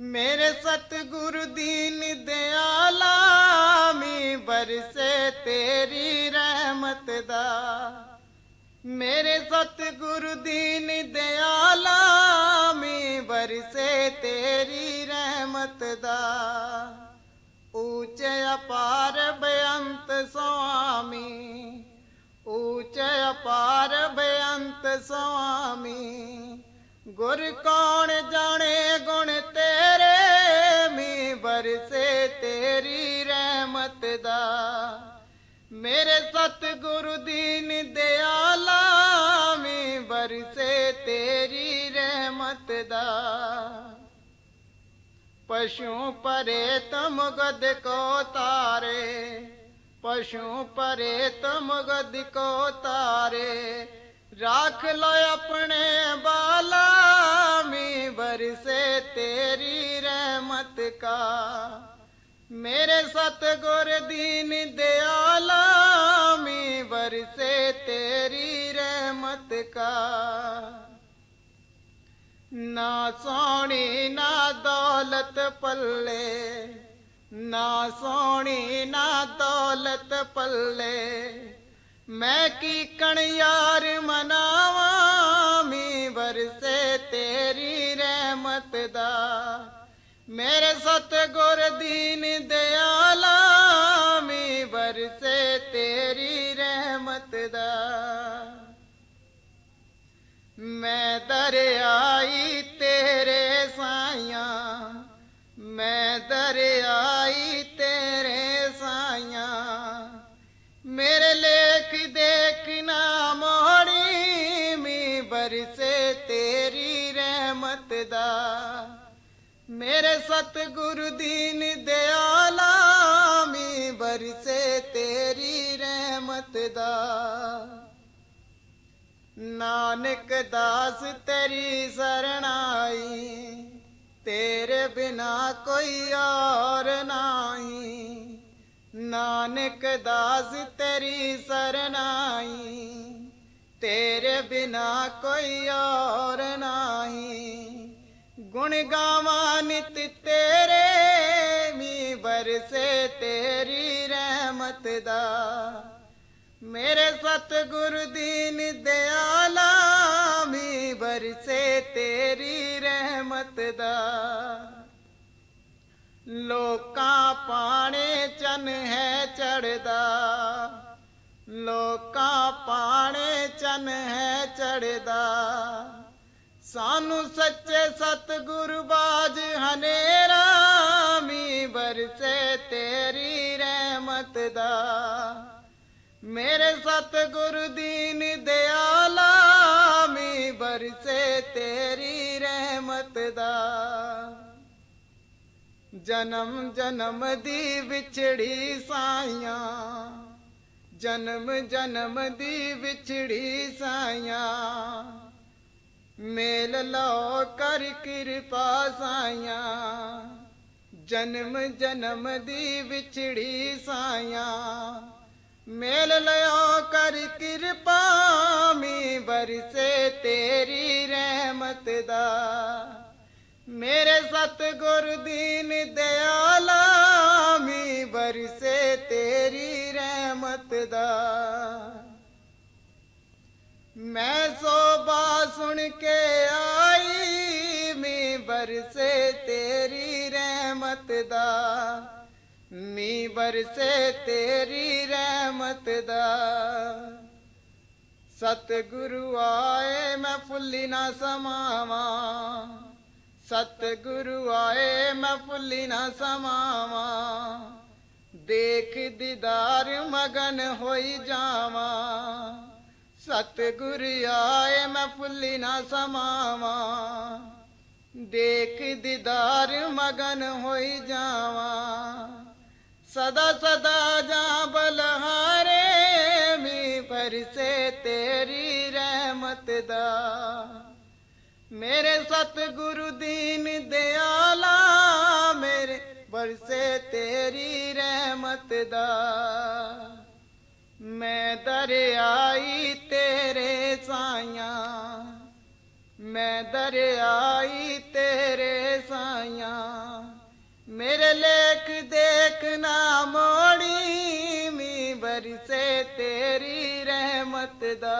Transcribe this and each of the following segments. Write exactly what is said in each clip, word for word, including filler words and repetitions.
मेरे सतगुरु दीन दयाला मी बरसे तेरी रहमत दा। मेरे सतगुरु दीन दयाला मी बरसे तेरी रहमत दा। ऊंचे अपार बेअंत स्वामी, ऊंचे अपार बेअंत स्वामी। गुर कौन जाने गुण तेरे मी बरसे तेरी रहमत दा। मेरे सतगुरु दीन दयाला मी बरसे तेरी रहमत दा। पशु परे तुम गद को तारे, पशु परे तुम गद को तारे। राख लो अपने बाला मी बरसे तेरी रहमत का। मेरे सतगुर दीन दयाला मी बरसे तेरी रहमत का। ना सोनी ना दौलत पल्ले, ना सोनी ना दौलत पल्ले। मैं की कण यार मनावा मी बरसे तेरी रहमत दा। मेरे सतगुर दीन दयाला मी बरसे तेरी रहमत दा। मैं दरियाई तेरे साइया, मैं दरियाई तेरे साइया। मेरे लेख देखना मोड़ी मी बरसे तेरी रहमत दा। मेरे सतगुरु दीन दयाला मी बरसे तेरी रहमत दा। नानक दास तेरी शरणाई, तेरे बिना कोई और नाही। नानक दास तेरी शरणाई, तेरे बिना कोई और नाही। गुण गावा नित तेरे मी बरसे तेरी रहमत दा। मेरे सतगुरु दीन दयाला मी बरसे तेरी रहमत दा। लोकां पाने चन है चढ़दा, लोकां पाने चन है चढ़दा। सानू सच्चे सतगुरु बाज हनेरा मी बरसे तेरी रहमत दा। मेरे सतगुरु दीन दयाला मी बरसे तेरी रहमत दा। जन्म जन्म दी विछड़ी साइया, जन्म जन्म दी विछड़ी साइया। मेल लो कर कृपा साइया, जन्म जन्म दी विछड़ी साइया। मेल लो कर कृपा मी बरसे तेरी रहमत दा। मेरे सतगुरु दीन दयाला मी बरसे तेरी रहमत दा। मैं सोबा सुन के आई मी बरसे तेरी रहमत दा। मी बरसे तेरी रहमत दा। सतगुरु आए मैं फुल्ली ना समावा, सतगुरु आए मैं फुल्ली ना समावा। देख दीदार मगन होई जावा, सतगुरु आए मैं फुल्ली ना समावा। देख दीदार मगन होई जावा। सदा सदा जा बलहारे मी बरसे तेरी रहमत दा। मेरे सतगुरु दीन दयाला मेरे बरसे तेरी रहमत दा। मैं दरियाई तेरे साइया, मैं दरियाई तेरे साइया। मेरे लेख देखना मोड़ी मी बरसे तेरी रहमत दा।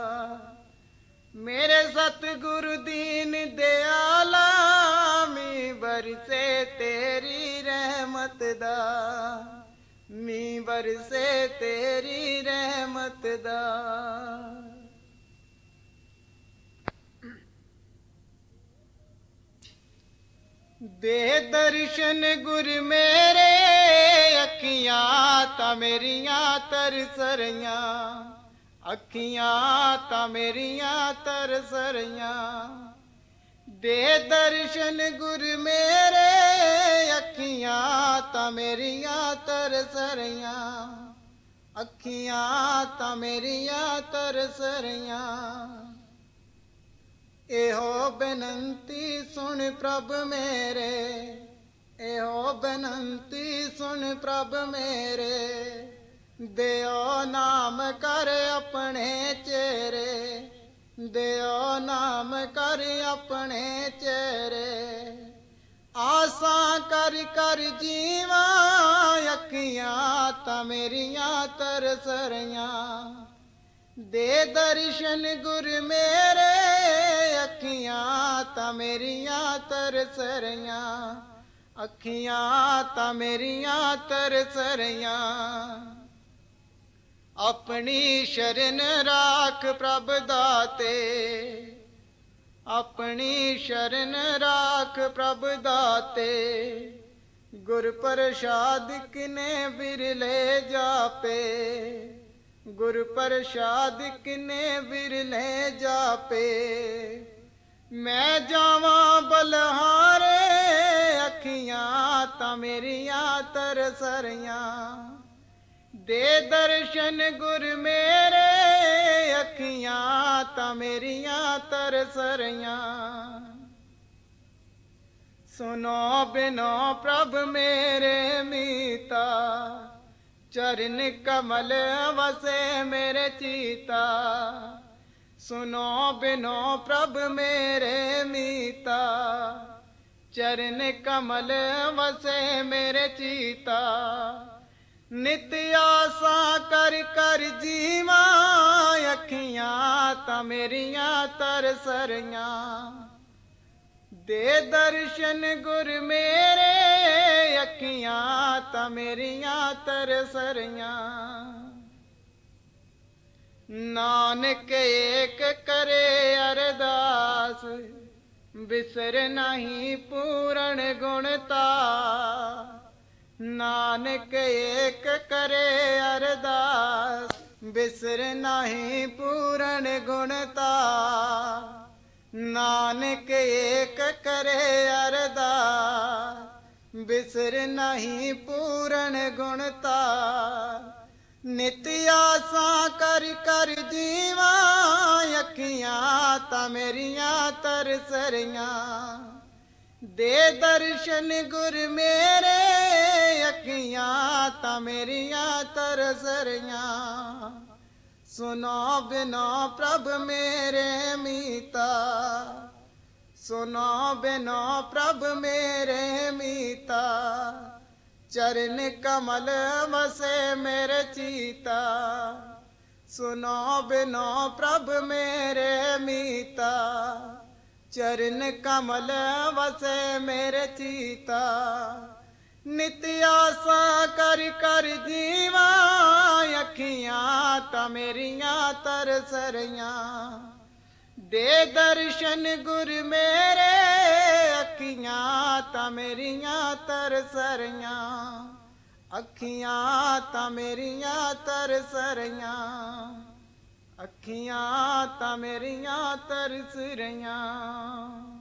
मेरे सतगुरु दीन दयाला मी बरसे तेरी रहमत दा। मी बरसे तेरी रहमत दा। दे दर्शन गुर मेरे अखियां ता मेरियां तरस रहियां। अखियां ता मेरियां तरस रहियां। दे दर्शन गुर मेरे अखियां ता मेरियां तरस रहियां। अखियां ता मेरियां तरस रहियां। एहो बेनंती सुन प्रभ मेरे। एहो बेनंती सुन प्रभ मेरे। देओ नाम कर अपने चेरे। देओ नाम कर अपने चेरे। आसा कर कर जीवा अखियां ता मेरियां तरस रहियां। दे दर्शन गुर मेरे अखियां ता मेरियां तरस रहियां। अखियां ता मेरियां तरस रहियां। अपनी शरण राख प्रभ दाते। अपनी शरण राख प्रभ दाते। गुर प्रसाद किने बिरले जापे। गुर प्रसाद किने बिरले जापे। मैं जावा बलहारे अखियां ता मेरियां तरस रहियां। दे दर्शन गुर मेरे अखियां ता मेरियां तरस रहियां। सुनो बिनो प्रभ मेरे मीता। चरण कमल वसे मेरे चीता। सुनो बिनो प्रभ मेरे मीता। चरण कमल वसे मेरे चीता। नित आसा कर कर जीवा अखियां ता मेरियां तरस रहियां। दे दर्शन गुर मेरे अखियां ता मेरियां तरस रहियां। नानक एक करे अरदास बिसर नहीं पूरण गुणता। नानक एक करे अरदास बिसर नहीं पूरण गुणता। नानक एक करे अरदास बिसर नहीं पूरण गुणता। नित आसा कर कर जीवा अखियां ता मेरियां तरस रहियां। दे दर्शन गुर मेरे अखियां ता मेरियां तरस रहियां। सुनो बिनो प्रभ मेरे मीता। सुनो बिनो प्रभ मेरे मीता। चरण कमल वसे मेरे चीता। सुनो बिनो प्रभ मेरे मीता। चरण कमल वसे मेरे चीता। नित आसा कर कर जीवा अखियां ता मेरियां तरस रहियां। दे दर्शन गुर मेरे अखियां ता मेरियां तरस रहियां। अखियां ता मेरियां तरस रहियां। अखियां ता मेरियां तरस रहियां।